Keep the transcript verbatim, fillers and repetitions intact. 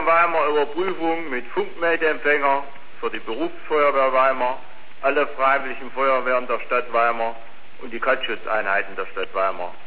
Weimar Überprüfung mit Funkmeldeempfänger für die Berufsfeuerwehr Weimar, alle freiwilligen Feuerwehren der Stadt Weimar und die Katzschutzeinheiten der Stadt Weimar.